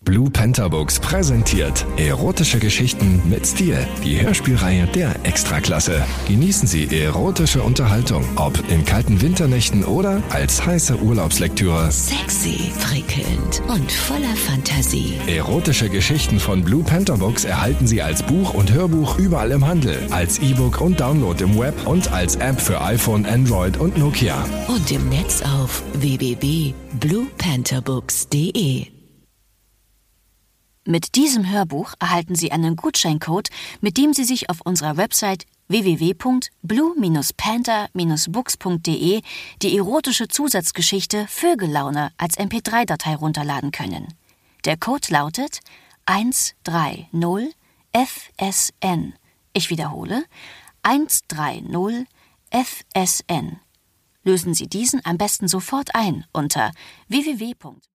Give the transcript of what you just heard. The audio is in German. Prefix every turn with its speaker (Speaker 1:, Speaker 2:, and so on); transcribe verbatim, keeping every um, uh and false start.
Speaker 1: Blue Panther Books präsentiert erotische Geschichten mit Stil. Die Hörspielreihe der Extraklasse. Genießen Sie erotische Unterhaltung, ob in kalten Winternächten oder als heiße Urlaubslektüre.
Speaker 2: Sexy, prickelnd und voller Fantasie.
Speaker 1: Erotische Geschichten von Blue Panther Books erhalten Sie als Buch und Hörbuch überall im Handel, als E-Book und Download im Web und als App für iPhone, Android und Nokia.
Speaker 2: Und im Netz auf w w w punkt blue panther books punkt d e.
Speaker 3: Mit diesem Hörbuch erhalten Sie einen Gutscheincode, mit dem Sie sich auf unserer Website w w w punkt blue panther books punkt d e die erotische Zusatzgeschichte Vögellaune als M P drei Datei runterladen können. Der Code lautet eins drei null F S N. Ich wiederhole, eins drei null F S N. Lösen Sie diesen am besten sofort ein unter w w w.